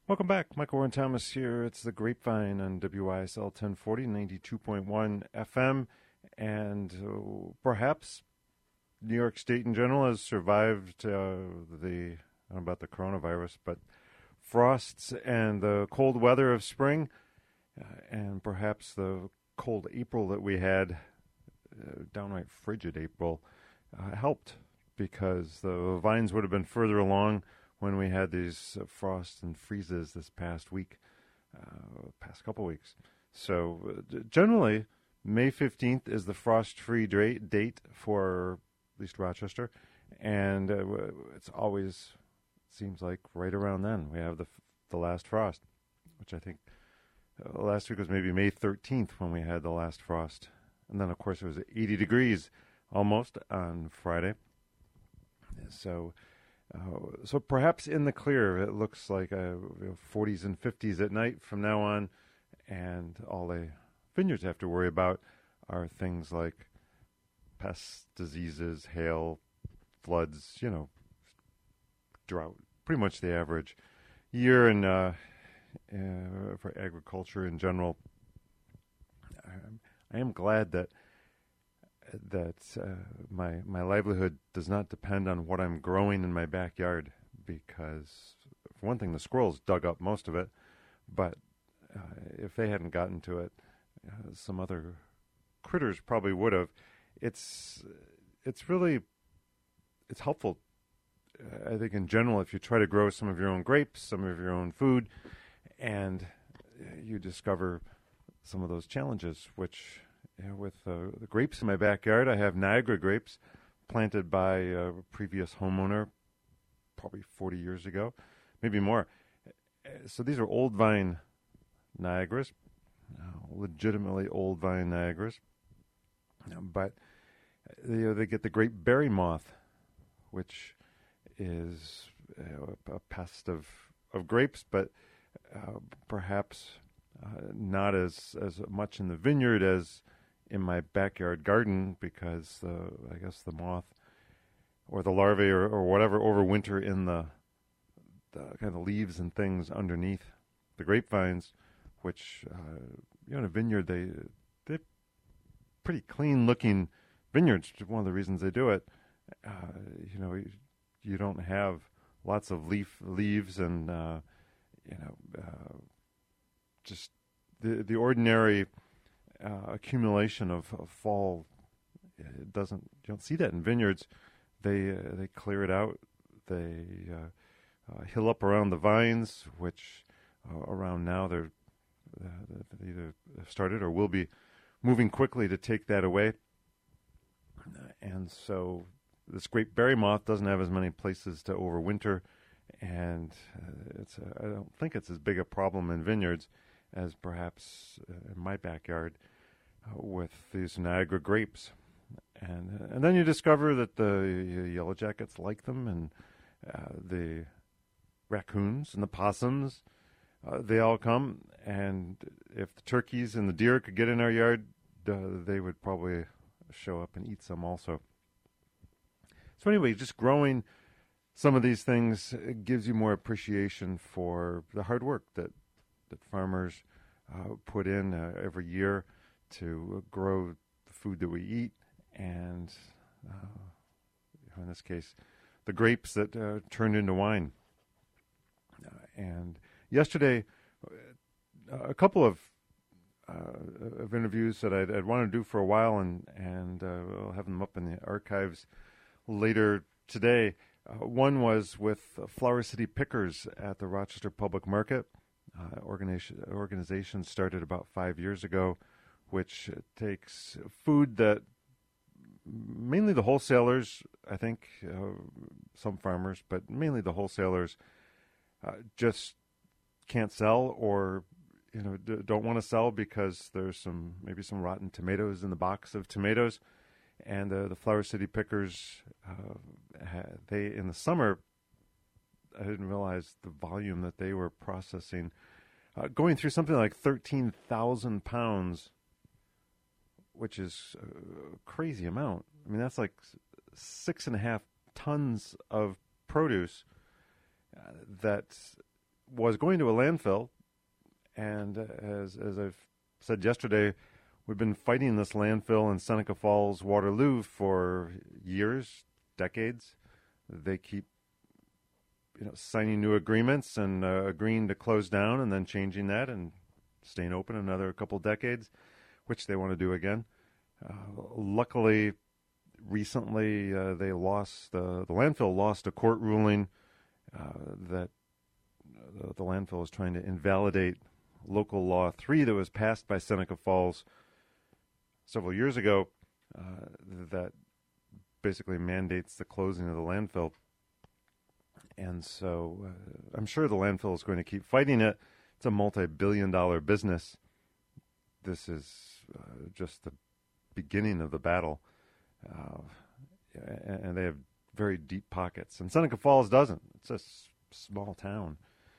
Welcome back. Michael Warren Thomas here. It's the Grapevine on WYSL 1040, 92.1 FM. And perhaps New York State in general has survived I don't know about the coronavirus, but frosts and the cold weather of spring, and perhaps the cold April that we had, downright frigid April, helped because the vines would have been further along when we had these frosts and freezes this past week, past couple weeks. So generally, May 15th is the frost-free date for at least Rochester, and it's always seems like right around then we have the last frost, which I think last week was maybe May 13th when we had the last frost. And then, of course, it was 80 degrees almost on Friday. So perhaps in the clear, it looks like 40s and 50s at night from now on, and all the vineyards have to worry about are things like pests, diseases, hail, floods, drought. Pretty much the average year for agriculture in general. I am glad that my livelihood does not depend on what I'm growing in my backyard, because for one thing, the squirrels dug up most of it, but if they hadn't gotten to it, some other critters probably would have. It's helpful, I think, in general, if you try to grow some of your own grapes, some of your own food, and you discover some of those challenges, which with the grapes in my backyard, I have Niagara grapes planted by a previous homeowner probably 40 years ago, maybe more. So these are old vine Niagaras, legitimately old vine Niagaras. But they get the great berry moth, which is a pest of grapes, but perhaps not as much in the vineyard as in my backyard garden, because I guess the moth or the larvae or whatever overwinter in the kind of leaves and things underneath the grapevines, which in a vineyard they're pretty clean looking vineyards. One of the reasons they do it, you don't have lots of leaves and just the ordinary accumulation of fall. You don't see that in vineyards. They clear it out. They hill up around the vines, which around now they either started or will be moving quickly to take that away. And so this great berry moth doesn't have as many places to overwinter, and I don't think it's as big a problem in vineyards as perhaps in my backyard with these Niagara grapes. And then you discover that the yellow jackets like them, and the raccoons and the possums, they all come. And if the turkeys and the deer could get in our yard, they would probably show up and eat some also. So anyway, just growing some of these things gives you more appreciation for the hard work that farmers put in every year to grow the food that we eat, and in this case, the grapes that turned into wine. And yesterday, a couple of interviews that I'd wanted to do for a while, and I'll have them up in the archives later today. One was with Flower City Pickers at the Rochester Public Market. Organization started about 5 years ago, which takes food that mainly the wholesalers, I think, some farmers, but mainly the wholesalers just can't sell, or don't want to sell because there's maybe some rotten tomatoes in the box of tomatoes. And the Flower City Pickers, they in the summer, I didn't realize the volume that they were processing, going through something like 13,000 pounds, which is a crazy amount. I mean, that's like 6.5 tons of produce that was going to a landfill, and as I've said yesterday, we've been fighting this landfill in Seneca Falls, Waterloo for years, decades. They keep signing new agreements and agreeing to close down and then changing that and staying open another couple decades, which they want to do again. Luckily, recently they lost the landfill lost a court ruling that the landfill is trying to invalidate Local Law 3 that was passed by Seneca Falls several years ago that basically mandates the closing of the landfill. And so I'm sure the landfill is going to keep fighting it. It's a multi-billion-dollar business. This is just the beginning of the battle. And they have very deep pockets. And Seneca Falls doesn't. It's a small town.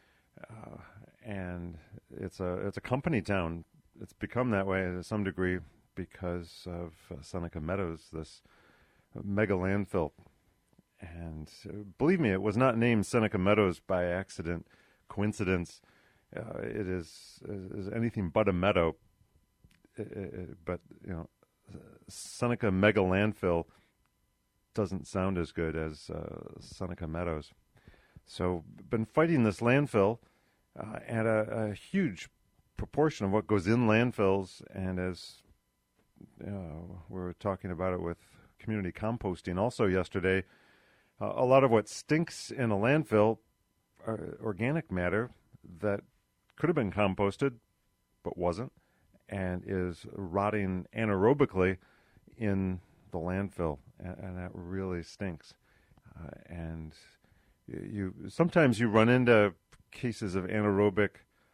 And it's a company town. It's become that way to some degree because of Seneca Meadows, this mega landfill. And believe me, it was not named Seneca Meadows by accident, coincidence. It is anything but a meadow. But Seneca mega landfill doesn't sound as good as Seneca Meadows. So, been fighting this landfill, and a huge proportion of what goes in landfills, and as we were talking about it with community composting also yesterday, a lot of what stinks in a landfill are organic matter that could have been composted but wasn't, and is rotting anaerobically in the landfill, and that really stinks. And sometimes you run into cases of anaerobic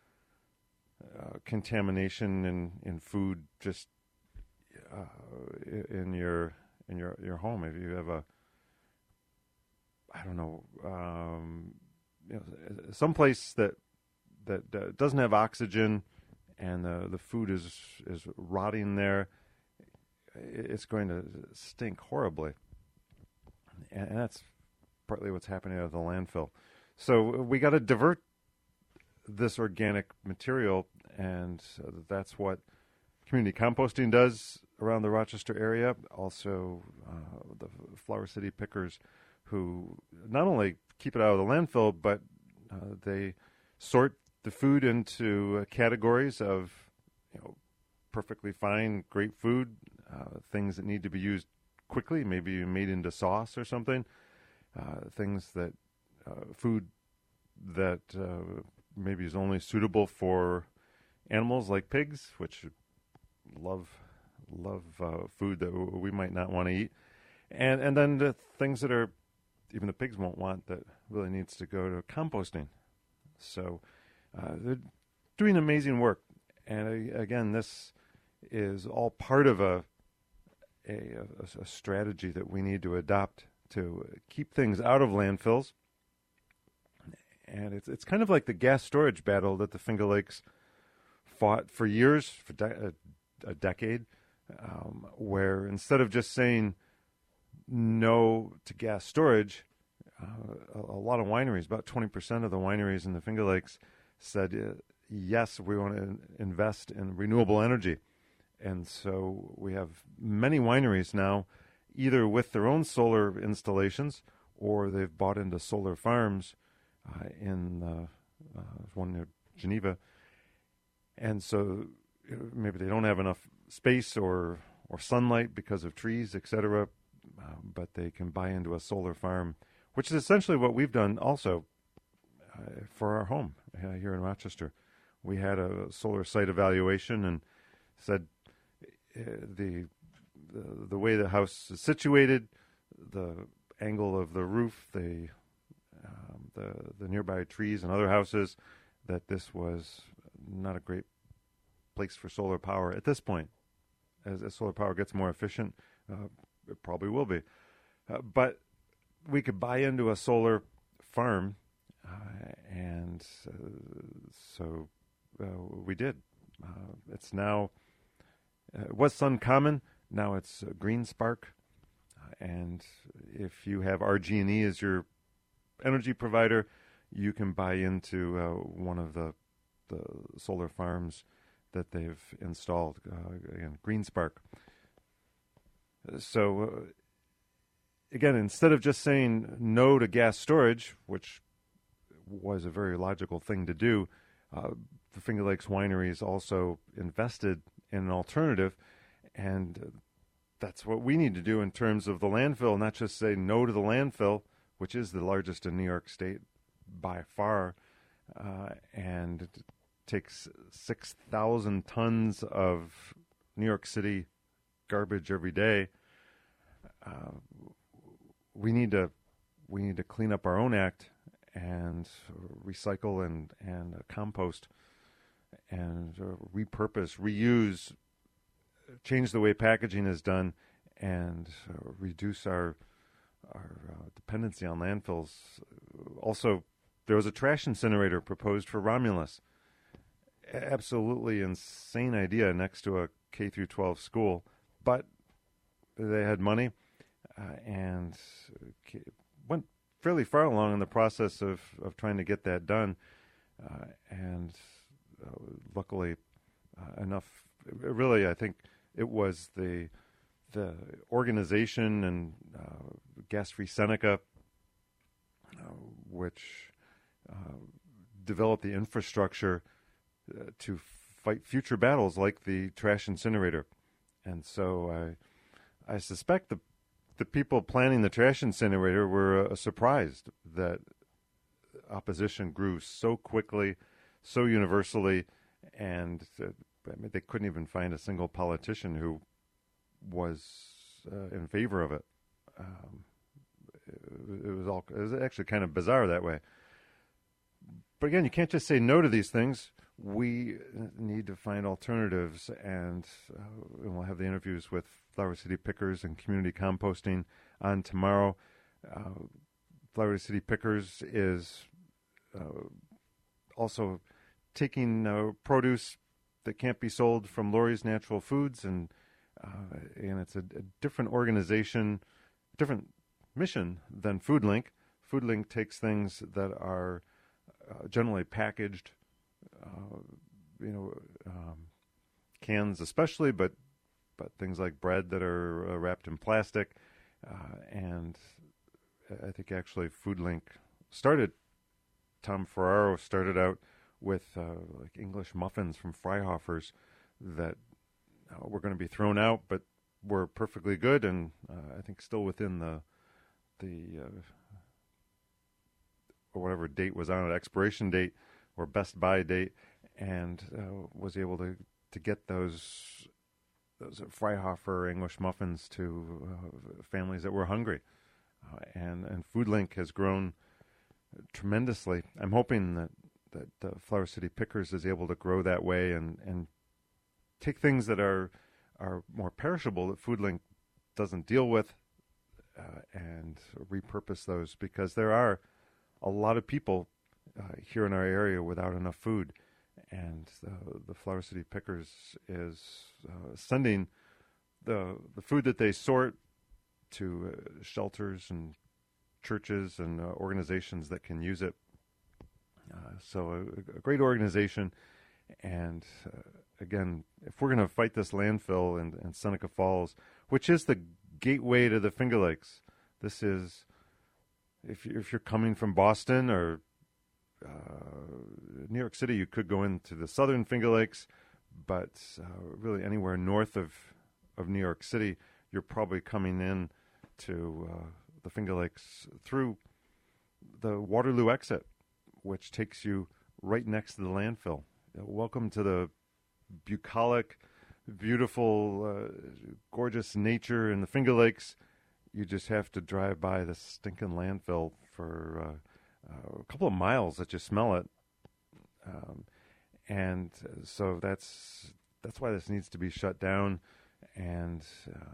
contamination in food, just in your home. If you have some place that doesn't have oxygen, and the food is rotting there, it's going to stink horribly. And that's partly what's happening at the landfill. So we got to divert this organic material, and that's what community composting does around the Rochester area. Also, the Flower City Pickers, who not only keep it out of the landfill, but they sort the food into categories of, perfectly fine, great food, things that need to be used quickly, maybe made into sauce or something, things that food that maybe is only suitable for animals like pigs, which love food that we might not want to eat, and then the things that are even the pigs won't want, that really needs to go to composting. So they're doing amazing work, and again, this is all part of a strategy that we need to adopt to keep things out of landfills. And it's kind of like the gas storage battle that the Finger Lakes fought for years, for a decade, where instead of just saying no to gas storage, a lot of wineries, about 20% of the wineries in the Finger Lakes, said, yes, we want to invest in renewable energy. And so we have many wineries now, either with their own solar installations, or they've bought into solar farms in one near Geneva. And so maybe they don't have enough space or sunlight because of trees, etc., but they can buy into a solar farm, which is essentially what we've done also for our home here in Rochester. We had a solar site evaluation and said the way the house is situated, the angle of the roof, the nearby trees and other houses, that this was not a great place for solar power at this point. As solar power gets more efficient, it probably will be. But we could buy into a solar farm, and so we did. It's now, it was SunCommon, now it's GreenSpark. And if you have RG&E as your energy provider, you can buy into one of the solar farms that they've installed, again, GreenSpark. So, again, instead of just saying no to gas storage, which was a very logical thing to do, the Finger Lakes wineries also invested in an alternative, and that's what we need to do in terms of the landfill, not just say no to the landfill, which is the largest in New York State by far, and it takes 6,000 tons of New York City garbage every day. We need to clean up our own act and recycle and compost and repurpose, reuse, change the way packaging is done, and reduce our dependency on landfills. Also, there was a trash incinerator proposed for Romulus. Absolutely insane idea next to a K through 12 school, but they had money and went fairly far along in the process of trying to get that done, and luckily enough. Really, I think it was the organization and Gas Free Seneca, which developed the infrastructure to fight future battles like the trash incinerator. And so I suspect the people planning the trash incinerator were surprised that opposition grew so quickly, so universally, and they couldn't even find a single politician who was in favor of it. It was actually kind of bizarre that way. But again, you can't just say no to these things. We need to find alternatives, and we'll have the interviews with Flower City Pickers and Community Composting on tomorrow. Flower City Pickers is also taking produce that can't be sold from Lori's Natural Foods, and it's a different organization, different mission than FoodLink. FoodLink takes things that are generally packaged, cans especially, but things like bread that are wrapped in plastic, and I think actually FoodLink Tom Ferraro started out with like English muffins from Freihofers that were going to be thrown out, but were perfectly good, and I think still within the or whatever date was on it, expiration date or best buy date, and was able to get those Freihofer English muffins to families that were hungry, and FoodLink has grown tremendously. I'm hoping that Flower City Pickers is able to grow that way and take things that are more perishable that FoodLink doesn't deal with, and repurpose those, because there are a lot of people here in our area without enough food, and the Flower City Pickers is sending the food that they sort to shelters and churches and organizations that can use it. So a great organization, and again, if we're going to fight this landfill in Seneca Falls, which is the gateway to the Finger Lakes, this is, if you're coming from Boston or New York City, you could go into the southern Finger Lakes, but really anywhere north of New York City, you're probably coming in to the Finger Lakes through the Waterloo exit, which takes you right next to the landfill. Welcome to the bucolic, beautiful, gorgeous nature in the Finger Lakes. You just have to drive by the stinking landfill for a couple of miles that you smell it. And so that's why this needs to be shut down. And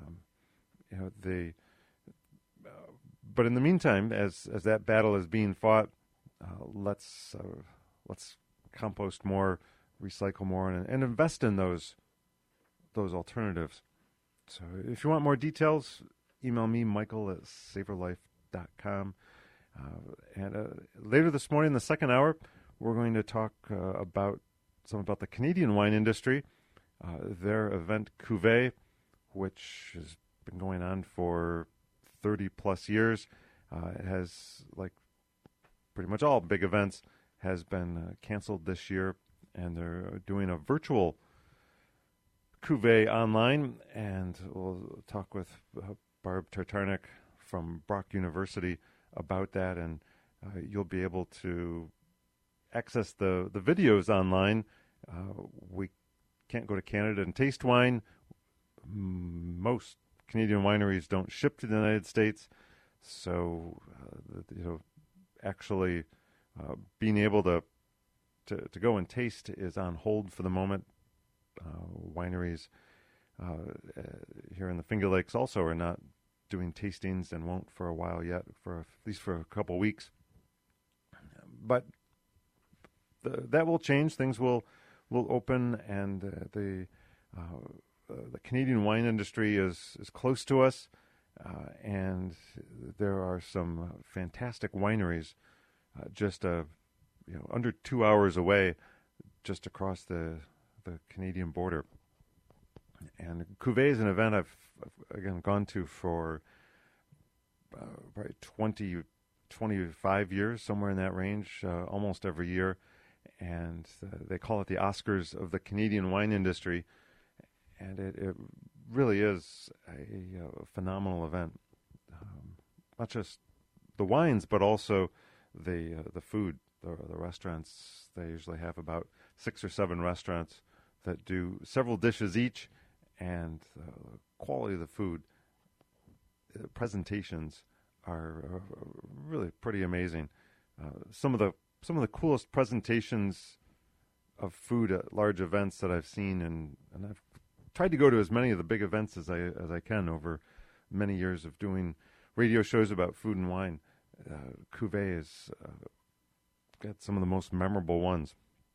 but in the meantime, as that battle is being fought, let's compost more, recycle more, and invest in those alternatives. So if you want more details, email me, Michael at saverlife.com. And later this morning, in the second hour, we're going to talk about the Canadian wine industry, their event Cuvée, which has been going on for 30 plus years. It has, like pretty much all big events, has been canceled this year, and they're doing a virtual Cuvée online. And we'll talk with Barb Tartarnik from Brock University about that, and you'll be able to access the videos online. We can't go to Canada and taste wine. Most Canadian wineries don't ship to the United States, so actually being able to go and taste is on hold for the moment. Wineries here in the Finger Lakes also are not doing tastings and won't for a while yet, for at least for a couple weeks. But that will change. Things will open, and the Canadian wine industry is close to us, and there are some fantastic wineries just under 2 hours away, just across the Canadian border. And Cuvée is an event I've again gone to for probably 25 years, somewhere in that range, almost every year. And they call it the Oscars of the Canadian wine industry. And it really is a phenomenal event. Not just the wines, but also the food, the restaurants. They usually have about 6 or 7 restaurants that do several dishes each, and the quality of the food, the presentations are really pretty amazing. Some of the coolest presentations of food at large events that I've seen, and I've tried to go to as many of the big events as I can over many years of doing radio shows about food and wine. Cuvée has got some of the most memorable ones.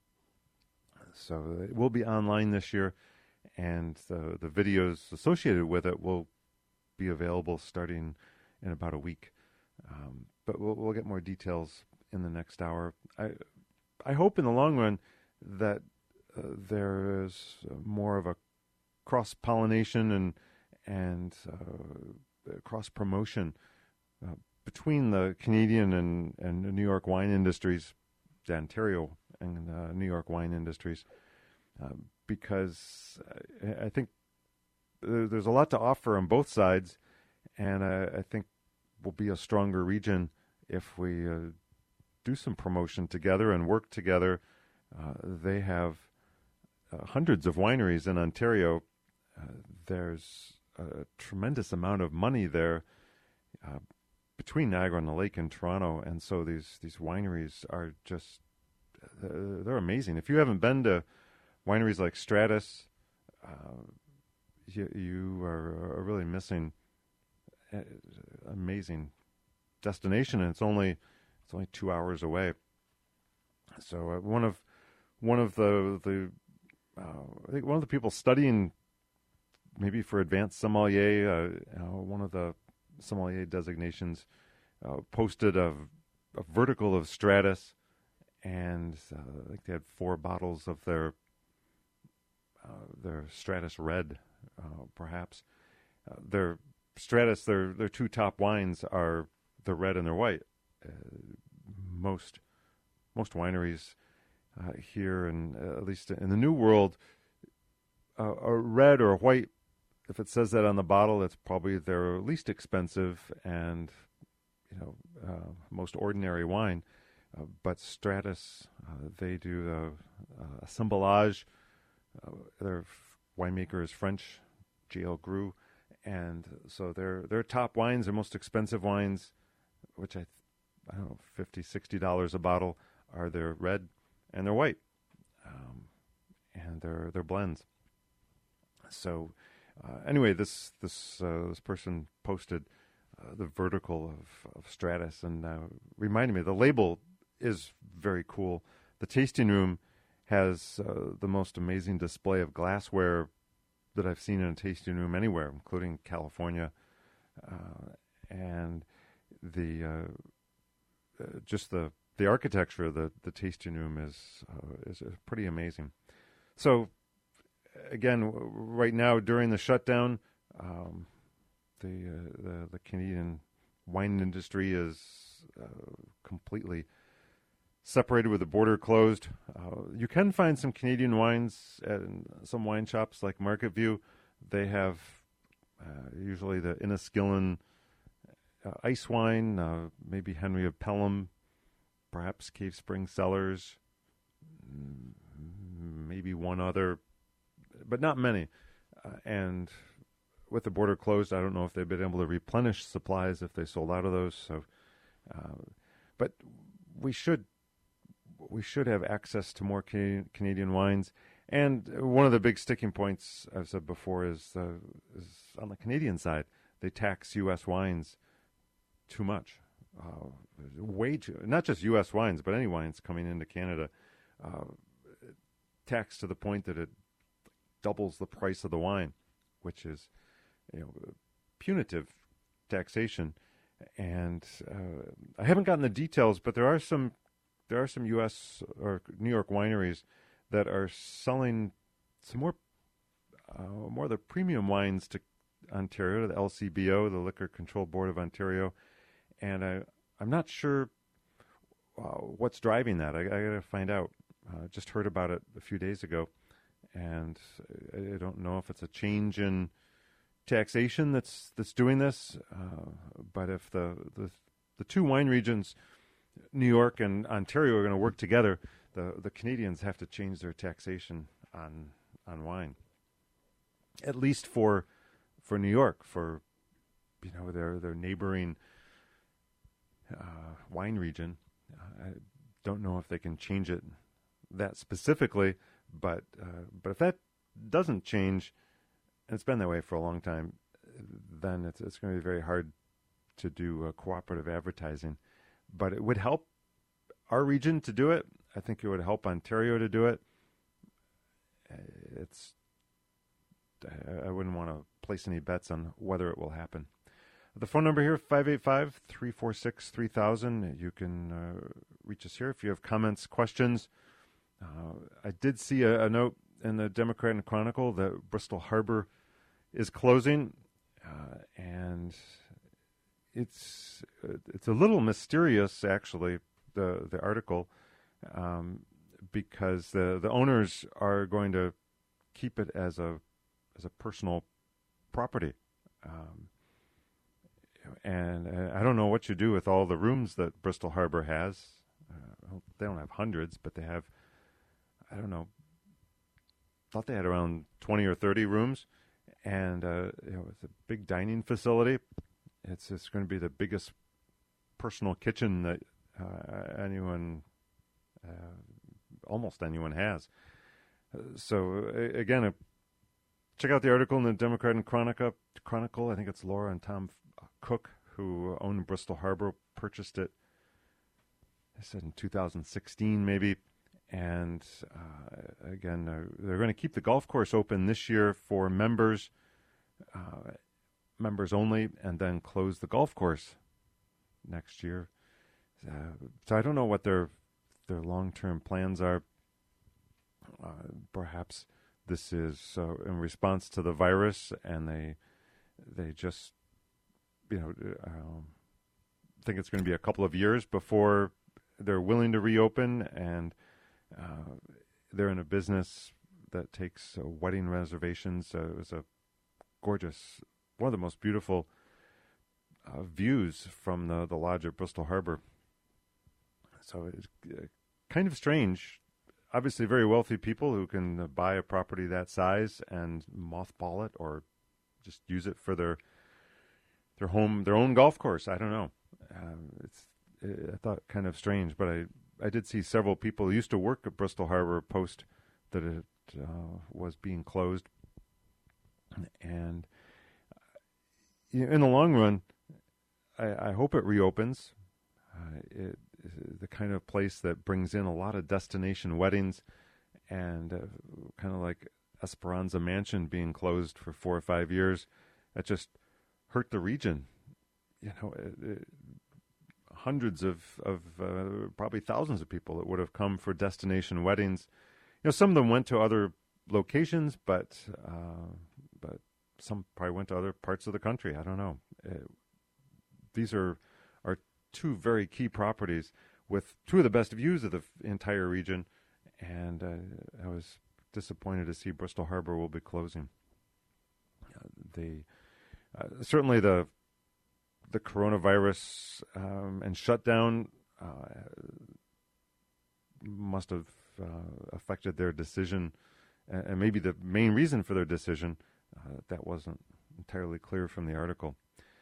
So it will be online this year, and the videos associated with it will be available starting in about a week. But we'll get more details in the next hour. I hope in the long run that there is more of a cross-pollination and cross-promotion between the Canadian and the New York wine industries, the Ontario and New York wine industries, because I think there's a lot to offer on both sides, and I think we'll be a stronger region if we do some promotion together and work together. They have hundreds of wineries in Ontario. There's a tremendous amount of money there between Niagara on the Lake and Toronto, and so these wineries are just they're amazing. If you haven't been to wineries like Stratus, you are really missing an amazing destination, and it's only 2 hours away. So one of the I think one of the people studying maybe for advanced sommelier, one of the sommelier designations, posted a vertical of Stratus, and I think they had 4 bottles of their Stratus Red, perhaps. Their Stratus, their 2 top wines are the red and their white. Most wineries here, and at least in the New World, a red or a white. If it says that on the bottle, it's probably their least expensive and most ordinary wine. But Stratus, they do assemblage. Their winemaker is French, J.L. Gru, and so their top wines, their most expensive wines, which I don't know, $50-$60 a bottle, are their red and their white, and their blends. So anyway, this person posted the vertical of Stratus, and reminded me the label is very cool. The tasting room has the most amazing display of glassware that I've seen in a tasting room anywhere, including California, and the just the architecture of the tasting room is pretty amazing. So again, right now during the shutdown, the Canadian wine industry is completely separated with the border closed. You can find some Canadian wines at some wine shops like Market View. They have usually the Inniskillen ice wine, maybe Henry of Pelham, perhaps Cave Spring Cellars, maybe one other, but not many. And with the border closed, I don't know if they've been able to replenish supplies if they sold out of those. So, but we should have access to more Canadian wines. And one of the big sticking points, I've said before, is on the Canadian side. They tax U.S. wines too much, way too. Not just U.S. wines, but any wines coming into Canada, taxed to the point that it doubles the price of the wine, which is, punitive taxation. And I haven't gotten the details, but there are some U.S. or New York wineries that are selling some more of the premium wines to Ontario, the LCBO, the Liquor Control Board of Ontario, and I'm not sure what's driving that. I got to find out. Just heard about it a few days ago, and I don't know if it's a change in taxation that's doing this, but if the two wine regions, New York and Ontario, are going to work together, the Canadians have to change their taxation on wine, at least for New York, for their neighboring wine region. I don't know if they can change it that specifically, but if that doesn't change, and it's been that way for a long time, then it's going to be very hard to do cooperative advertising. But it would help our region to do it. I think it would help Ontario to do it. I wouldn't want to place any bets on whether it will happen. The phone number here, 585-346-3000. You can reach us here if you have comments, questions. I did see a note in the Democrat and Chronicle that Bristol Harbor is closing, and it's a little mysterious, actually, the article, because the owners are going to keep it as a personal property. And I don't know what you do with all the rooms that Bristol Harbor has. They don't have hundreds, but they have, I don't know, thought they had around 20 or 30 rooms. And it's a big dining facility. It's going to be the biggest personal kitchen that almost anyone has. So again, check out the article in the Democrat and Chronicle. I think it's Laura and Tom Cook, who owned Bristol Harbor, purchased it, I said in 2016 maybe. And again, they're going to keep the golf course open this year for members only, and then close the golf course next year. So I don't know what their long-term plans are. Perhaps this is in response to the virus, and they just think it's going to be a couple of years before they're willing to reopen, and they're in a business that takes wedding reservations. It was a gorgeous, one of the most beautiful views from the lodge at Bristol Harbor. So it's kind of strange. Obviously, very wealthy people who can buy a property that size and mothball it, or just use it for their own golf course. I don't know. I thought kind of strange, but I did see several people who used to work at Bristol Harbor post that it was being closed. And in the long run, I hope it reopens. It is the kind of place that brings in a lot of destination weddings, and kind of like Esperanza Mansion being closed for 4 or 5 years. That just hurt the region. hundreds of probably thousands of people that would have come for destination weddings. Some of them went to other locations, but some probably went to other parts of the country. I don't know. These are two very key properties with two of the best views of the entire region, and I was disappointed to see Bristol Harbor will be closing. Certainly the coronavirus and shutdown must have affected their decision, and maybe the main reason for their decision. That wasn't entirely clear from the article.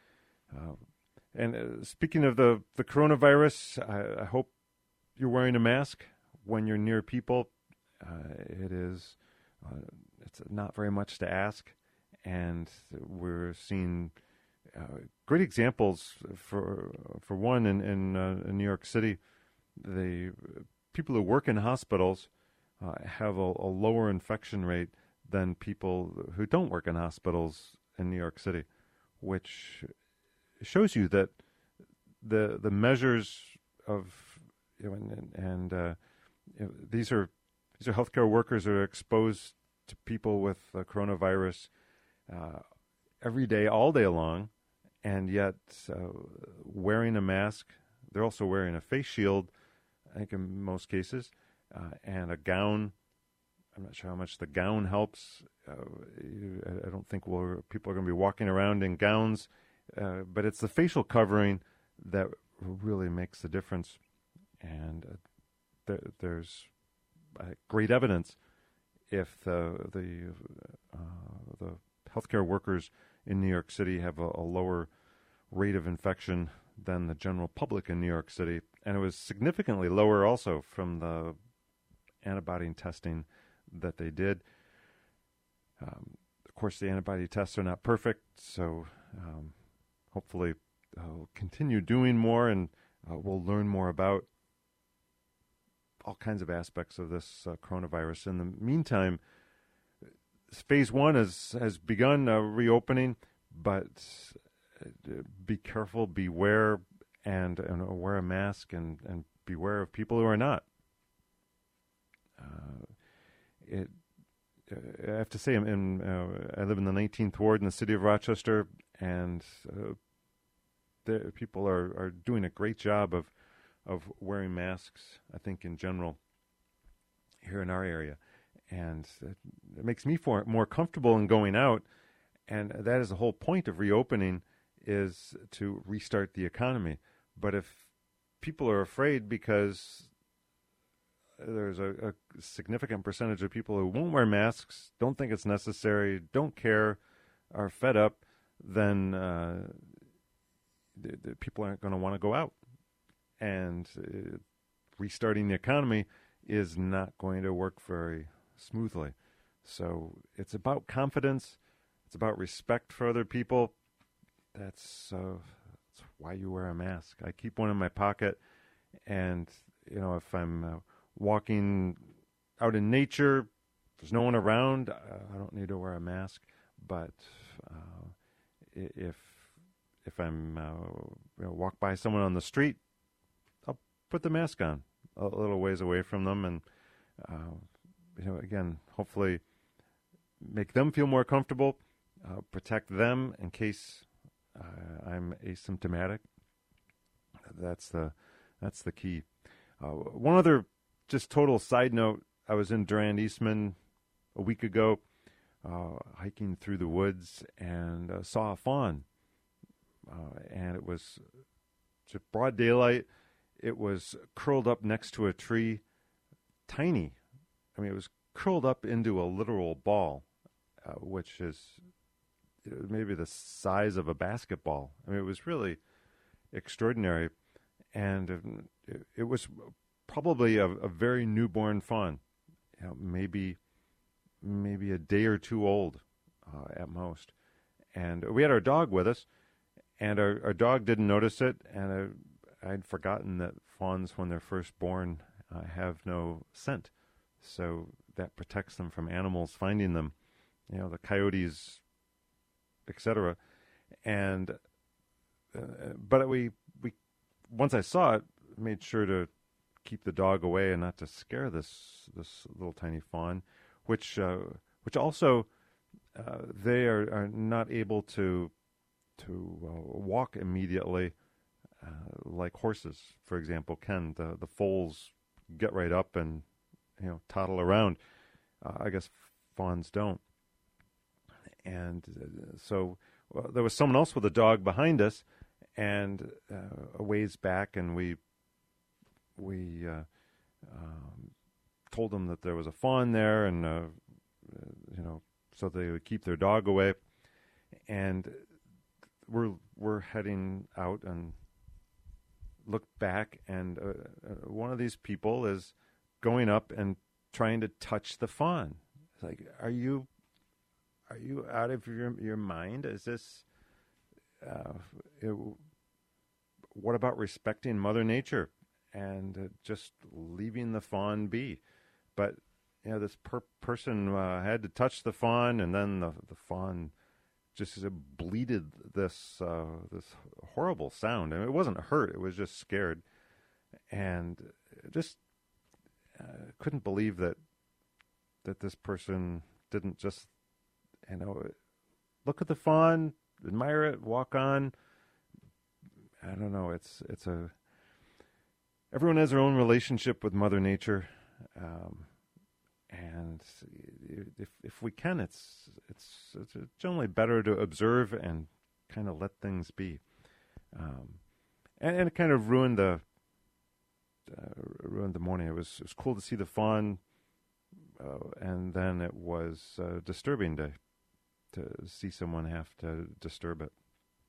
And speaking of the coronavirus, I hope you're wearing a mask when you're near people. It's not very much to ask, and we're seeing great examples. For one, in New York City, the people who work in hospitals have a lower infection rate than people who don't work in hospitals in New York City, which shows you that the measures of these are healthcare workers who are exposed to people with coronavirus every day, all day long, and yet wearing a mask. They're also wearing a face shield, I think in most cases, and a gown. I'm not sure how much the gown helps. I don't think people are going to be walking around in gowns, but it's the facial covering that really makes the difference. And there's great evidence if the healthcare workers in New York City have a lower rate of infection than the general public in New York City, and it was significantly lower also from the antibody testing that they did. Of course, the antibody tests are not perfect, so hopefully we'll continue doing more, and we'll learn more about all kinds of aspects of this coronavirus. In the meantime, phase one has begun reopening, but be careful, beware, and wear a mask, and beware of people who are not. I have to say, I live in the 19th Ward in the city of Rochester, and people are doing a great job of wearing masks, I think, in general, here in our area. And it makes me more comfortable in going out, and that is the whole point of reopening, is to restart the economy. But if people are afraid because there's a significant percentage of people who won't wear masks, don't think it's necessary, don't care, are fed up, then the people aren't going to want to go out. And restarting the economy is not going to work very smoothly. So it's about confidence. It's about respect for other people. That's why you wear a mask. I keep one in my pocket, and if I'm walking out in nature, there's no one around, I don't need to wear a mask. But if I'm walk by someone on the street, I'll put the mask on a little ways away from them, and again, hopefully make them feel more comfortable, protect them in case I'm asymptomatic. That's the key. One other just total side note, I was in Durand Eastman a week ago, hiking through the woods, and saw a fawn. And it was just broad daylight. It was curled up next to a tree, tiny. I mean, it was curled up into a literal ball, which is maybe the size of a basketball. I mean, it was really extraordinary. And it was probably a very newborn fawn, maybe a day or two old at most. And we had our dog with us, and our dog didn't notice it, and I'd forgotten that fawns, when they're first born, have no scent. So that protects them from animals finding them, the coyotes, etc. And but we once I saw it, made sure to keep the dog away and not to scare this little tiny fawn, which also they are not able to walk immediately like horses, for example, can. The foals get right up and toddle around. I guess fawns don't. And so there was someone else with a dog behind us, and a ways back, and we told them that there was a fawn there, and so they would keep their dog away. And we're heading out and look back, and one of these people is going up and trying to touch the fawn. It's like, are you out of your mind? Is this what about respecting Mother Nature and just leaving the fawn be? But this person had to touch the fawn, and then the fawn just bleated this horrible sound. I mean, it wasn't hurt; it was just scared, and just couldn't believe that this person didn't just look at the fawn, admire it, walk on. I don't know. It's everyone has their own relationship with Mother Nature, and if we can, it's generally better to observe and kind of let things be. And it kind of ruined the morning. It was cool to see the fawn, and then it was disturbing to see someone have to disturb it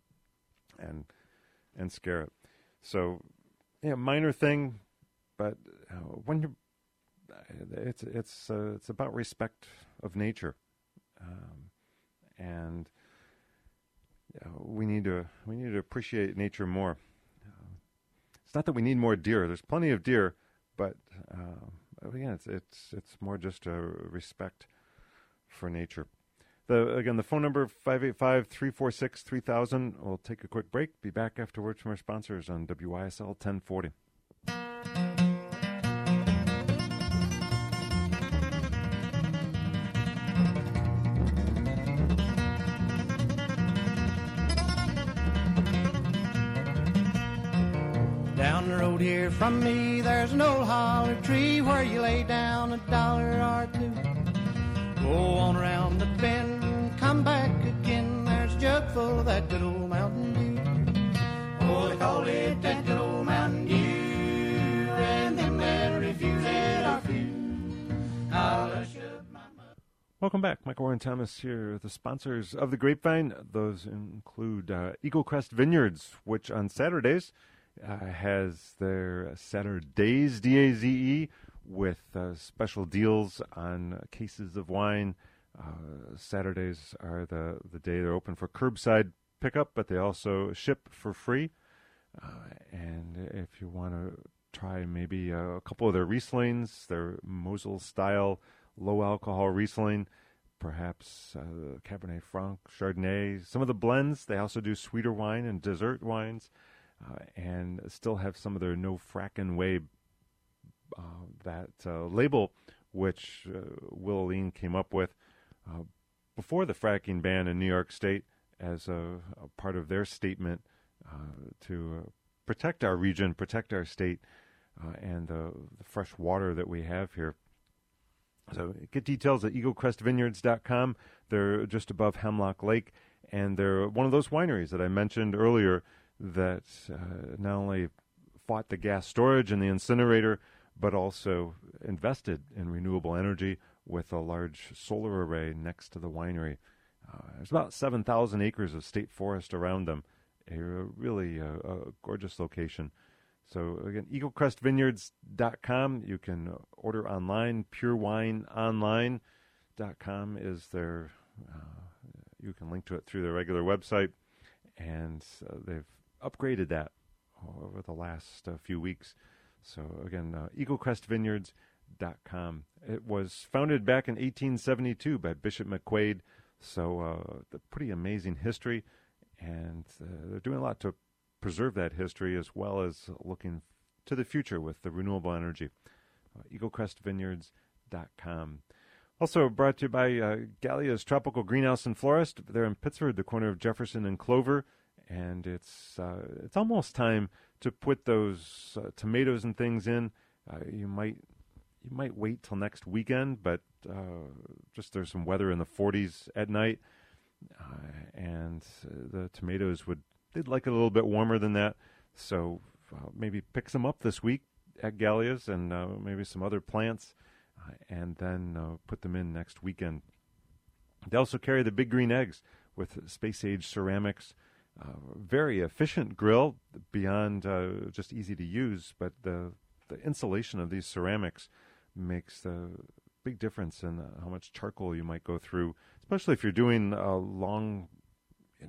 and scare it. So, minor thing, but when you're, it's about respect of nature, and we need to appreciate nature more. It's not that we need more deer. There's plenty of deer, but again, it's more just a respect for nature. The phone number 585-346-3000. We'll take a quick break. Be back afterwards from our sponsors on WYSL 1040. Down the road here from me, there's an old holler tree where you lay down $1 or $2. Go on around the bend, come back again. There's a jug full of that good old Mountain Dew. Oh, they call it that good old Mountain Dew, and them that refuse it are few. I'll shove my mouth. Welcome back. Michael Warren Thomas here. The sponsors of the Grapevine, those include Eagle Crest Vineyards, which on Saturdays has their Saturdays, DAZE, with special deals on cases of wine. Saturdays are the day they're open for curbside pickup, but they also ship for free. And if you want to try maybe a couple of their Rieslings, their Mosel-style low-alcohol Riesling, perhaps Cabernet Franc, Chardonnay, some of the blends. They also do sweeter wine and dessert wines, and still have some of their No Frackin' Way that label, which Will Aline came up with before the fracking ban in New York State as a part of their statement to protect our region, protect our state, and the fresh water that we have here. So get details at EagleCrestVineyards.com. They're just above Hemlock Lake, and they're one of those wineries that I mentioned earlier that not only fought the gas storage and the incinerator, but also invested in renewable energy with a large solar array next to the winery. There's about 7,000 acres of state forest around them, a really gorgeous location. So, again, EagleCrestVineyards.com. You can order online. PureWineOnline.com is their, you can link to it through their regular website. And they've upgraded that over the last few weeks. So, again, EagleCrestVineyards.com. It was founded back in 1872 by Bishop McQuaid. So, the pretty amazing history. And they're doing a lot to preserve that history as well as looking to the future with the renewable energy. EagleCrestVineyards.com. Also brought to you by Gallia's Tropical Greenhouse and Florist. They're in Pittsford, the corner of Jefferson and Clover, and it's almost time to put those tomatoes and things in. You might wait till next weekend, but just there's some weather in the 40s at night, and the tomatoes they'd like it a little bit warmer than that. So maybe pick some up this week at Gallia's and maybe some other plants, and then put them in next weekend. They also carry the Big Green Eggs with space-age ceramics. Very efficient grill, beyond just easy to use, but the insulation of these ceramics makes a big difference in how much charcoal you might go through, especially if you're doing a long, a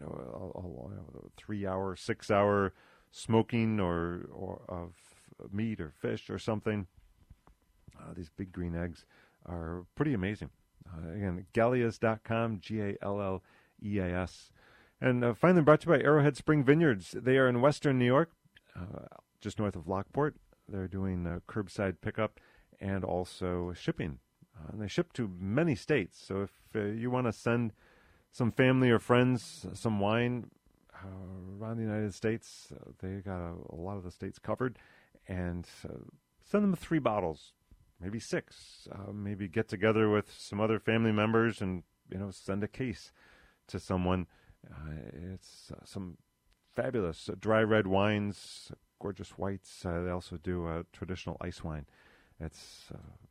3-hour, 6-hour smoking or of meat or fish or something. These Big Green Eggs are pretty amazing. Again, Gallias.com, Galleas. And finally brought to you by Arrowhead Spring Vineyards. They are in western New York, just north of Lockport. They're doing curbside pickup and also shipping. And they ship to many states. So if you want to send some family or friends some wine around the United States, they got a lot of the states covered. And send them 3 bottles, maybe 6. Maybe get together with some other family members and send a case to someone. It's some fabulous dry red wines, gorgeous whites. They also do traditional ice wine. It's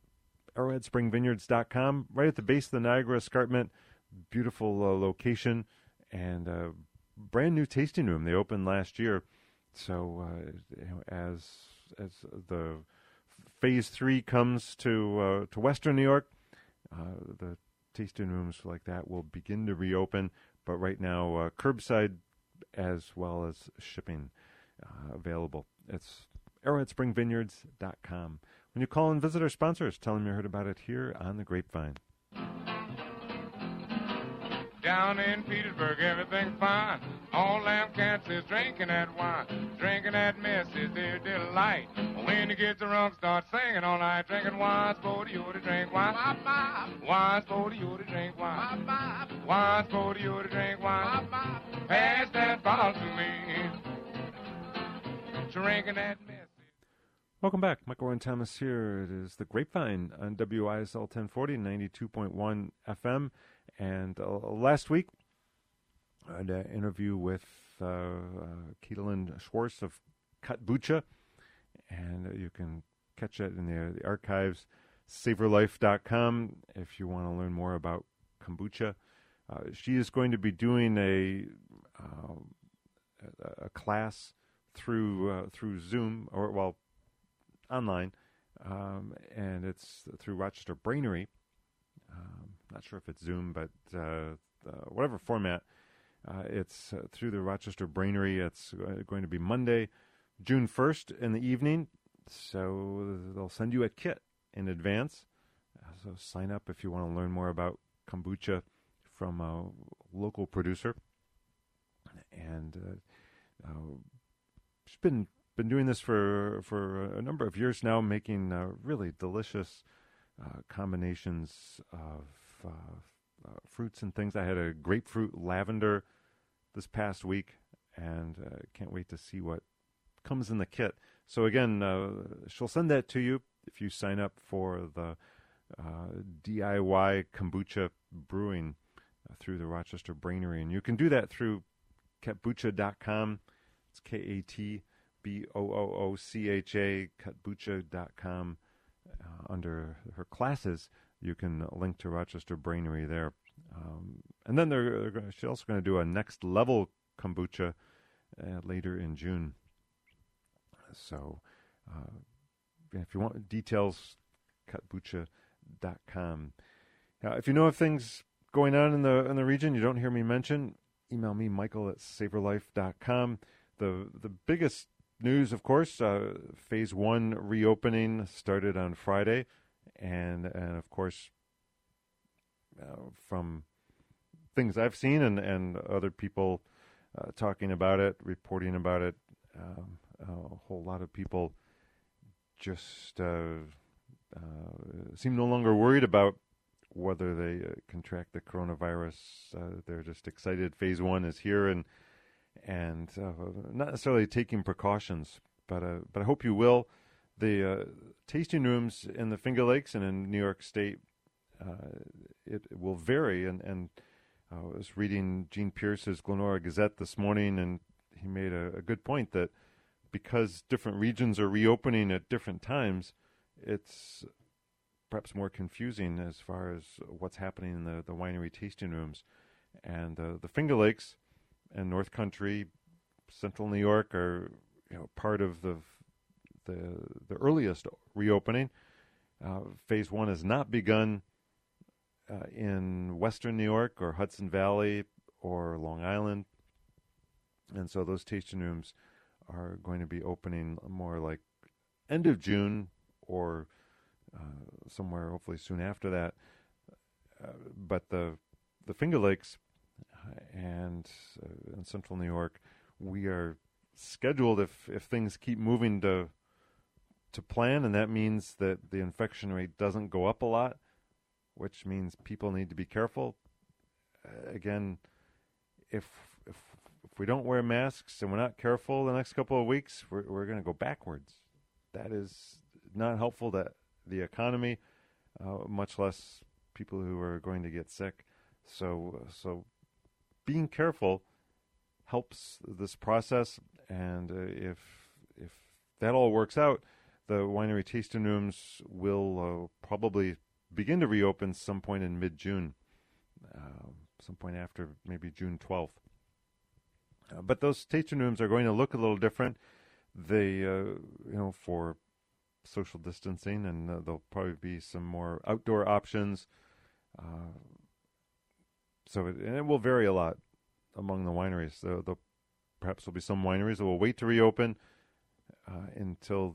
ArrowheadSpringVineyards.com, right at the base of the Niagara Escarpment. Beautiful location and brand new tasting room. They opened last year. So as the Phase 3 comes to Western New York, the tasting rooms like that will begin to reopen. But right now, curbside as well as shipping available. It's ArrowheadSpringVineyards.com. When you call and visit our sponsors, tell them you heard about it here on The Grapevine. Down in Petersburg, everything's fine. All them cats is drinking that wine. Drinking that mess is their delight. When the kids around start singing all night, drinking wine's for you to drink wine. Wine's for you to drink wine. Wine's for you to drink wine. Pass that bottle to me. Drinking that mess. Welcome back. Michael Warren Thomas here. It is The Grapevine on WISL 1040, 92.1 FM. And last week, I had an interview with Ketelin Schwartz of Kombucha, and you can catch it in the archives, savorlife.com, if you want to learn more about kombucha. She is going to be doing a class through Zoom, or online, and it's through Rochester Brainery. Not sure if it's Zoom, but whatever format. It's through the Rochester Brainery. It's going to be Monday, June 1st in the evening. So they'll send you a kit in advance. So sign up if you want to learn more about kombucha from a local producer. And she's been doing this for a number of years now, making really delicious combinations of fruits and things. I had a grapefruit lavender this past week, and can't wait to see what comes in the kit. So again, she'll send that to you if you sign up for the DIY kombucha brewing through the Rochester Brainery. And you can do that through Katboocha.com. It's KATBOOOCHA, Katboocha.com. Under her classes, you can link to Rochester Brainery there. And then she's also going to do a next level kombucha later in June. So if you want details, Katboocha.com. If you know of things going on in the region you don't hear me mention, email me, Michael at savorlife.com. The biggest news, of course, Phase 1 reopening started on Friday, and of course, from things I've seen and other people talking about it, reporting about it, A whole lot of people just seem no longer worried about whether they contract the coronavirus. They're just excited. Phase 1 is here, and not necessarily taking precautions, but I hope you will. The tasting rooms in the Finger Lakes and in New York State, it will vary. And I was reading Gene Pierce's Glenora Gazette this morning, and he made a good point that because different regions are reopening at different times, it's perhaps more confusing as far as what's happening in the winery tasting rooms. And the Finger Lakes and North Country, Central New York are part of the earliest reopening. Phase 1 has not begun in Western New York or Hudson Valley or Long Island, and so those tasting rooms are going to be opening more like end of June or somewhere hopefully soon after that. But the Finger Lakes and in Central New York, we are scheduled, if things keep moving to plan, and that means that the infection rate doesn't go up a lot, which means people need to be careful. Again, if we don't wear masks and we're not careful the next couple of weeks, we're going to go backwards. That is not helpful to the economy, much less people who are going to get sick. So being careful helps this process, and if that all works out, the winery tasting rooms will probably begin to reopen some point in mid-June, some point after maybe June 12th. But those tasting rooms are going to look a little different. They, for social distancing, and there'll probably be some more outdoor options. So it will vary a lot among the wineries. So perhaps there'll be some wineries that will wait to reopen until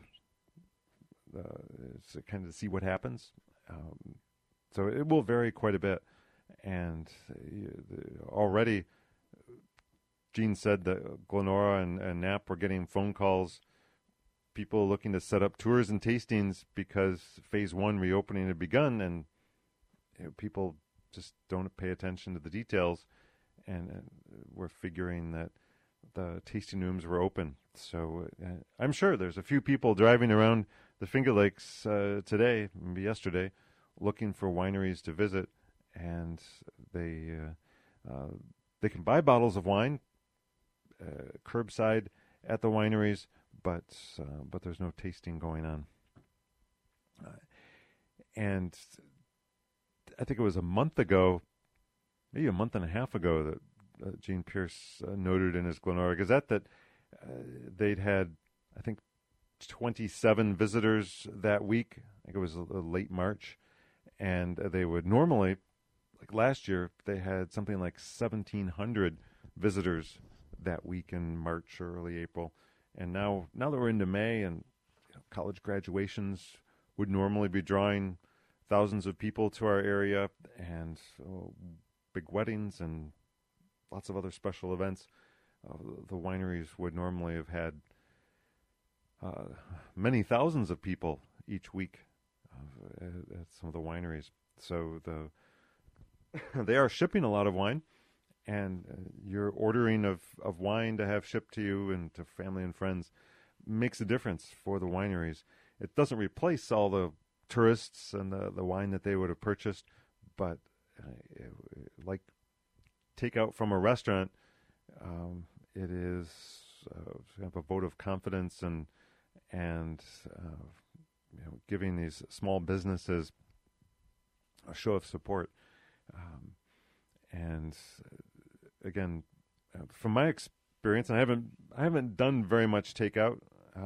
kind of see what happens. So it will vary quite a bit. And already, Gene said that Glenora and Knapp were getting phone calls, people looking to set up tours and tastings because Phase 1 reopening had begun, and people just don't pay attention to the details, and we're figuring that the tasting rooms were open. So I'm sure there's a few people driving around the Finger Lakes today, maybe yesterday, looking for wineries to visit, and they can buy bottles of wine curbside at the wineries, but there's no tasting going on. And I think it was a month ago, maybe a month and a half ago, that Gene Pierce noted in his Glenora Gazette that they'd had, I think, 27 visitors that week. I think it was late March. And they would normally, like last year, they had something like 1,700 visitors that week in March or early April. And now that we're into May, and college graduations would normally be drawing thousands of people to our area, and big weddings and lots of other special events, the wineries would normally have had many thousands of people each week at some of the wineries. So they are shipping a lot of wine, and your ordering of wine to have shipped to you and to family and friends makes a difference for the wineries. It doesn't replace all the tourists and the wine that they would have purchased, but like takeout from a restaurant, it is kind of a vote of confidence and giving these small businesses a show of support. And again, from my experience, and I haven't done very much takeout,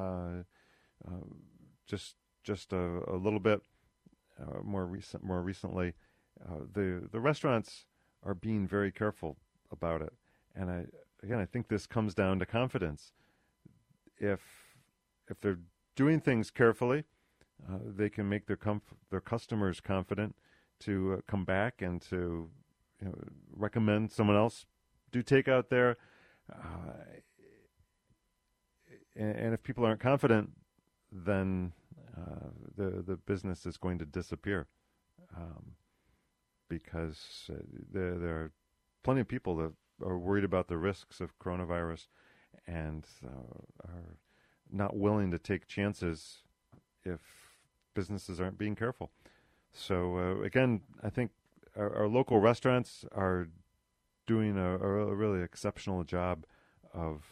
just a little bit more recently. The restaurants are being very careful about it, and I think this comes down to confidence. If they're doing things carefully, they can make their customers confident to come back and to recommend someone else do takeout there. and if people aren't confident, then the business is going to disappear, because there are plenty of people that are worried about the risks of coronavirus and are not willing to take chances if businesses aren't being careful. So again, I think our local restaurants are doing a really exceptional job of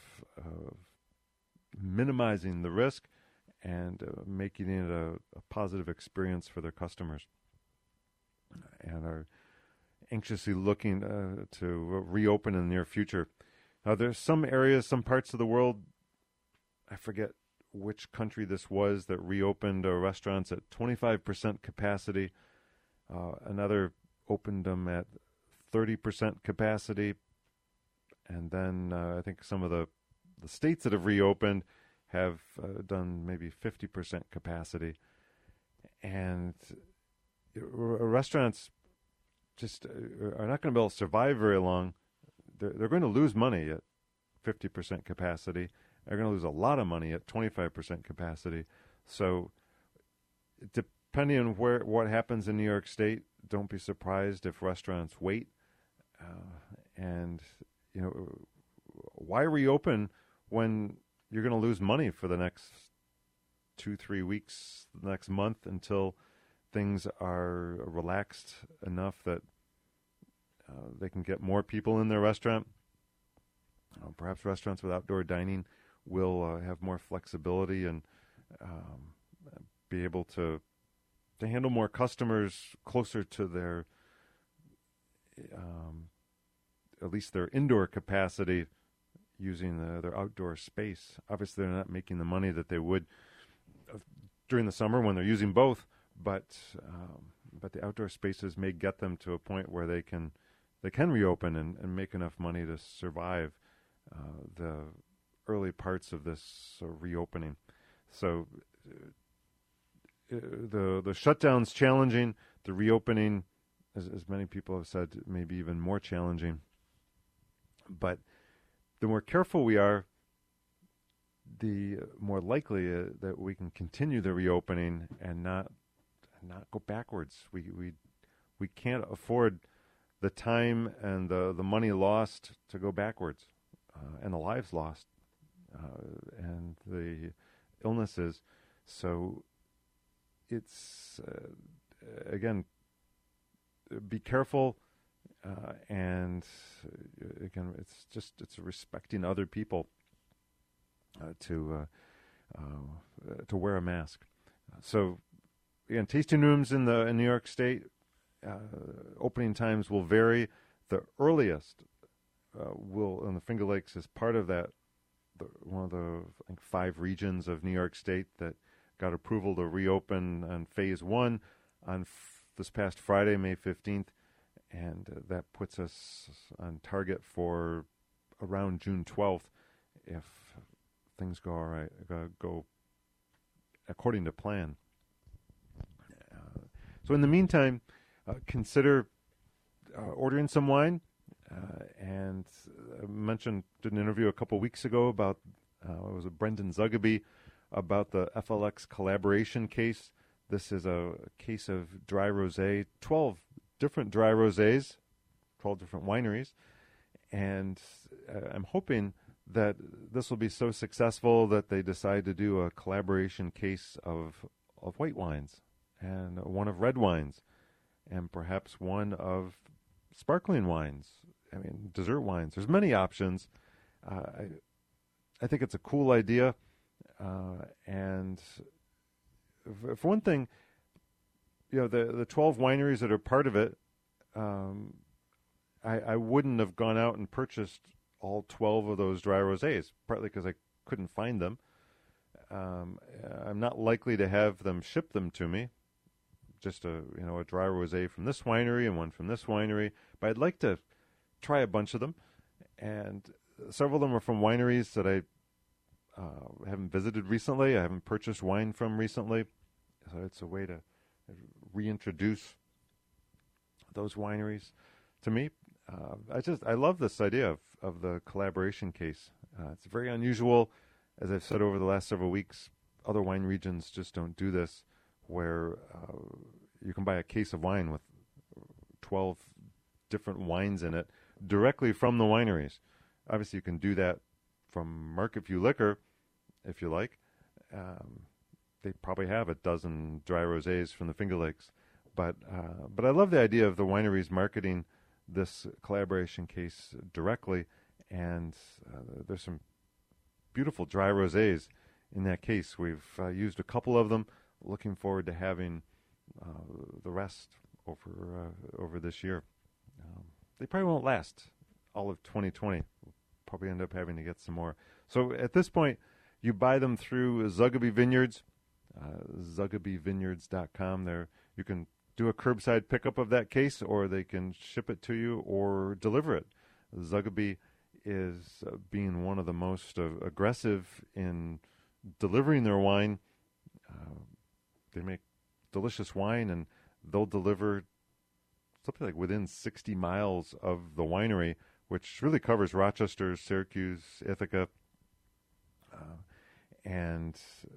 minimizing the risk and making it a positive experience for their customers, and are anxiously looking to reopen in the near future. There's some areas, some parts of the world, I forget which country this was, that reopened restaurants at 25% capacity. Another opened them at 30% capacity. And then I think some of the states that have reopened have done maybe 50% capacity. And restaurants just are not going to be able to survive very long. They're going to lose money at 50% capacity. They're going to lose a lot of money at 25% capacity. So depending on what happens in New York State, don't be surprised if restaurants wait. And, why reopen when you're going to lose money for the next 2-3 weeks, the next month, until things are relaxed enough that they can get more people in their restaurant. Perhaps restaurants with outdoor dining will have more flexibility and be able to handle more customers closer to their, at least their indoor capacity, using their outdoor space. Obviously, they're not making the money that they would during the summer when they're using both, but the outdoor spaces may get them to a point where they can reopen and make enough money to survive the early parts of this reopening. So the shutdown's challenging. The reopening, as many people have said, may be even more challenging. But the more careful we are, the more likely that we can continue the reopening and not go backwards. We can't afford the time and the money lost to go backwards, and the lives lost, and the illnesses. So it's again, be careful, and again, it's respecting other people to wear a mask. So again, tasting rooms in New York State, opening times will vary. The earliest will in the Finger Lakes is part of that. One of the 5 regions of New York State that got approval to reopen on Phase 1 on this past Friday, May 15th, and that puts us on target for around June 12th if things go all right, go according to plan. So in the meantime, consider ordering some wine. And I did an interview a couple weeks ago about, it was Brendan Zugaby, about the FLX collaboration case. This is a case of dry rosé, 12 different dry rosés, 12 different wineries. And I'm hoping that this will be so successful that they decide to do a collaboration case of white wines, and one of red wines, and perhaps one of sparkling wines. I mean, dessert wines. There's many options. I think it's a cool idea. And for one thing, the 12 wineries that are part of it, I wouldn't have gone out and purchased all 12 of those dry rosés, partly because I couldn't find them. I'm not likely to have them ship them to me. Just a dry rosé from this winery and one from this winery. But I'd like to try a bunch of them, and several of them are from wineries that I haven't visited recently. I haven't purchased wine from recently, so it's a way to reintroduce those wineries to me. I love this idea of the collaboration case. It's very unusual. as I've said over the last several weeks, other wine regions just don't do this, where you can buy a case of wine with 12 different wines in it directly from the wineries. Obviously, you can do that from Market View Liquor, if you like. They probably have a dozen dry rosés from the Finger Lakes. But I love the idea of the wineries marketing this collaboration case directly, and there's some beautiful dry rosés in that case. We've used a couple of them. Looking forward to having the rest over this year. They probably won't last all of 2020. We'll probably end up having to get some more. So at this point, you buy them through Zugabee Vineyards, ZugabeeVineyards.com. There you can do a curbside pickup of that case, or they can ship it to you or deliver it. Zugabee is being one of the most aggressive in delivering their wine. They make delicious wine, and they'll deliver something like within 60 miles of the winery, which really covers Rochester, Syracuse, Ithaca, and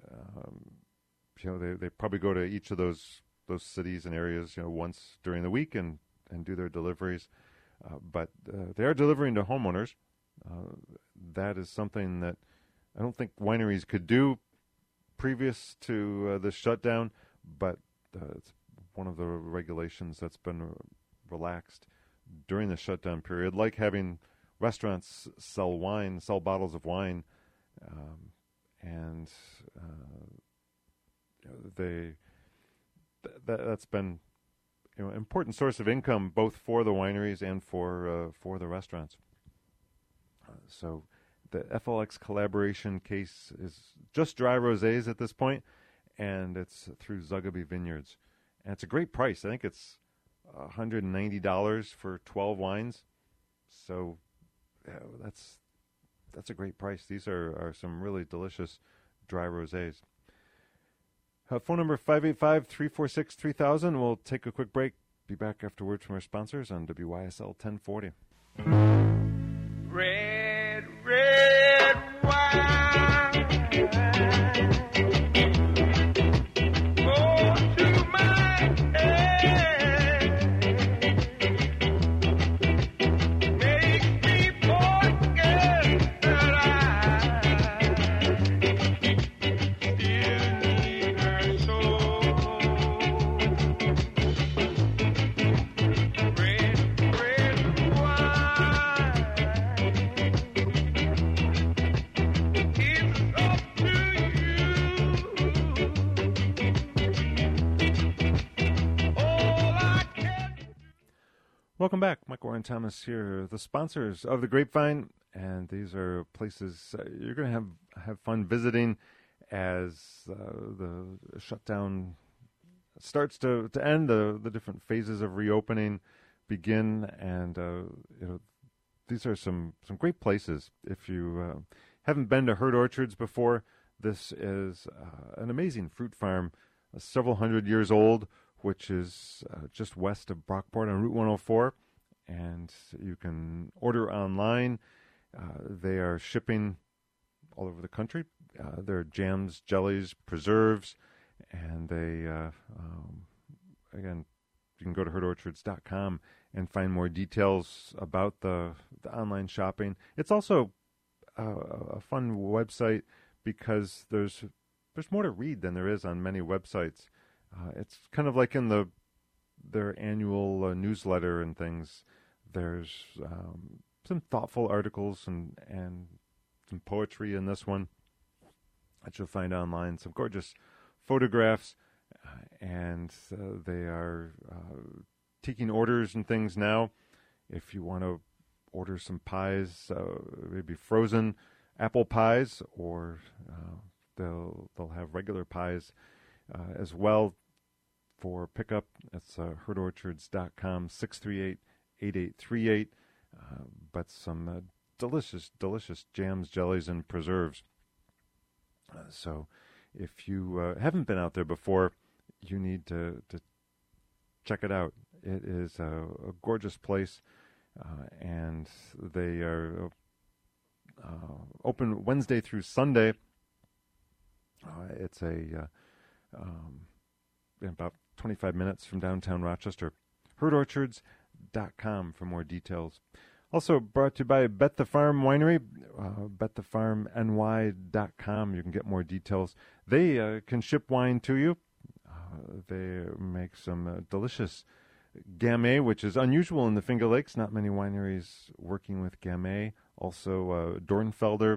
they probably go to each of those cities and areas once during the week and do their deliveries. But they are delivering to homeowners. That is something that I don't think wineries could do previous to the shutdown, but it's one of the regulations that's been relaxed during the shutdown period, like having restaurants sell bottles of wine, and that's been an important source of income both for the wineries and for the restaurants. So the FLX collaboration case is just dry rosés at this point, and it's through Zugabee Vineyards. And it's a great price. I think it's $190 for 12 wines. So that's a great price. These are some really delicious dry rosés. Phone number 585-346-3000. We'll take a quick break. Be back after words from our sponsors on WYSL 1040. Red wine. Oh, to my head. Make me forget that I still need her so. Red wine. It's up to you. All I can. Welcome back. Michael Warren Thomas here, the sponsors of the Grapevine, and these are places you're going to have fun visiting as the shutdown starts to end. The different phases of reopening begin, and these are some great places. If you haven't been to Herd Orchards before, this is an amazing fruit farm, several hundred years old, which is just west of Brockport on Route 104, and you can order online. They are shipping all over the country. There are jams, jellies, preserves, and they, again, you can go to herdorchards.com and find more details about the online shopping. It's also a fun website because there's more to read than there is on many websites. It's kind of like in their annual newsletter and things. There's some thoughtful articles and some poetry in this one that you'll find online. Some gorgeous photographs, and they are taking orders and things now. If you want to order some pies, maybe frozen apple pies, or they'll have regular pies as well for pickup. That's herdorchards.com, 638-8838. But some delicious jams, jellies, and preserves. So if you haven't been out there before, you need to check it out. It is a gorgeous place, and they are open Wednesday through Sunday It's about 25 minutes from downtown Rochester. HerdOrchards.com for more details. Also brought to you by Bet the Farm Winery, betthefarmny.com. You can get more details. They can ship wine to you. They make some delicious Gamay, which is unusual in the Finger Lakes. Not many wineries working with Gamay. Also Dornfelder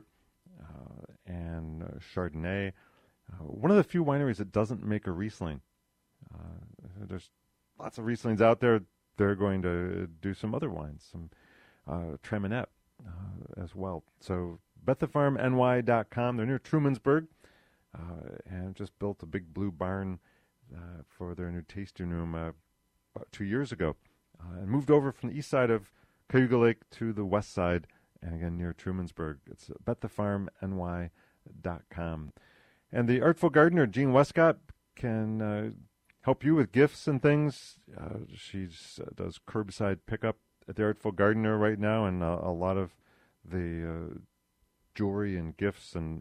and Chardonnay. One of the few wineries that doesn't make a Riesling. There's lots of Rieslings out there. They're going to do some other wines, some Traminette as well. So betthefarmny.com. They're near Trumansburg and just built a big blue barn for their new tasting room about 2 years ago, and moved over from the east side of Cayuga Lake to the west side, and again near Trumansburg. It's betthefarmny.com. And the Artful Gardener, Jean Westcott, can help you with gifts and things. She does curbside pickup at the Artful Gardener right now, and a lot of the jewelry and gifts and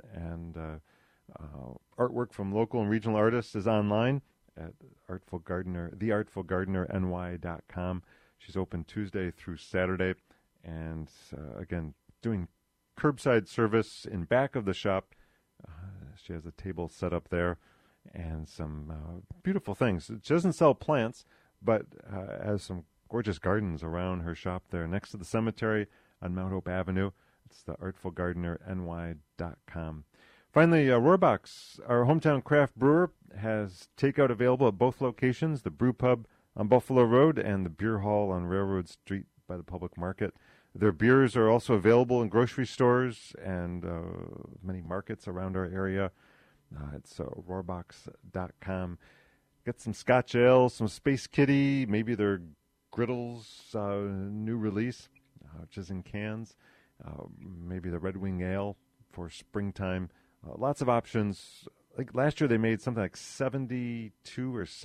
artwork from local and regional artists is online at Artful Gardener, theartfulgardenerny.com. She's open Tuesday through Saturday, and again, doing curbside service in back of the shop. She has a table set up there and some beautiful things. She doesn't sell plants, but has some gorgeous gardens around her shop there next to the cemetery on Mount Hope Avenue. It's the artfulgardenerny.com. Finally, Rohrbach's, our hometown craft brewer, has takeout available at both locations, the Brew Pub on Buffalo Road and the Beer Hall on Railroad Street by the Public Market. Their beers are also available in grocery stores and many markets around our area. It's rohrbachs.com. Get some Scotch Ale, some Space Kitty, maybe their Griddles new release, which is in cans. Maybe the Red Wing Ale for springtime. Lots of options. Like last year they made something like 72 or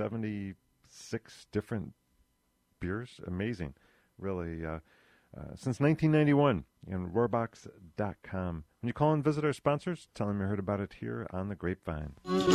76 different beers. Amazing, really. Since 1991, and rohrbachs.com. When you call and visit our sponsors, tell them you heard about it here on The Grapevine.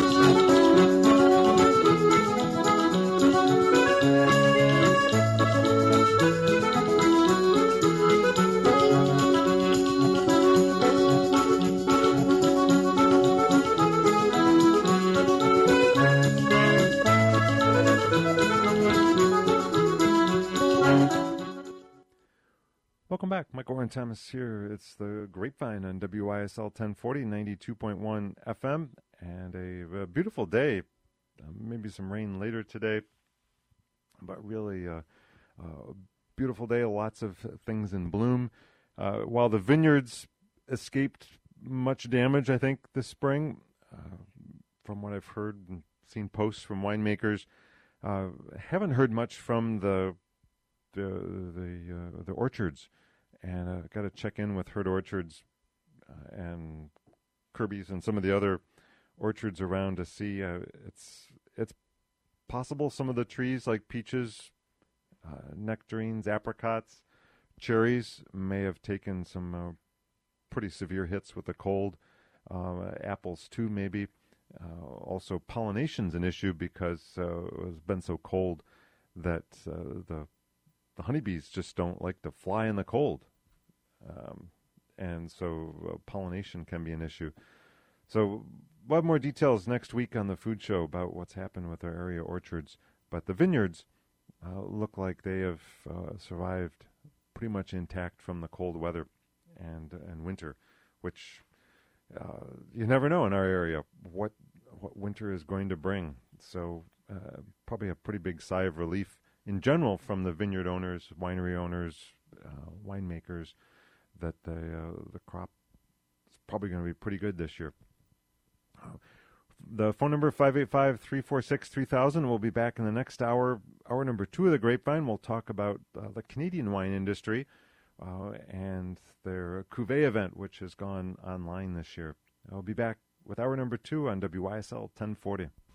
Welcome back. Michael Warren Thomas here. It's The Grapevine on WYSL 1040, 92.1 FM, and a beautiful day. Maybe some rain later today, but really a beautiful day. Lots of things in bloom. While the vineyards escaped much damage, I think, this spring, from what I've heard and seen posts from winemakers, haven't heard much from the orchards. And I've got to check in with Herd Orchards and Kirby's and some of the other orchards around to see. It's possible some of the trees like peaches, nectarines, apricots, cherries may have taken some pretty severe hits with the cold. Apples too, maybe. Also, pollination's an issue because it's been so cold that the honeybees just don't like to fly in the cold. And so pollination can be an issue. So we'll have more details next week on the food show about what's happened with our area orchards. But the vineyards look like they have survived pretty much intact from the cold weather and winter, which you never know in our area what winter is going to bring. So probably a pretty big sigh of relief in general from the vineyard owners, winery owners, winemakers, that the crop is probably going to be pretty good this year. The phone number, 585-346-3000. We'll be back in the next hour. Hour number 2 of The Grapevine. We'll talk about the Canadian wine industry and their Cuvée event, which has gone online this year. I'll be back with hour number 2 on WYSL 1040.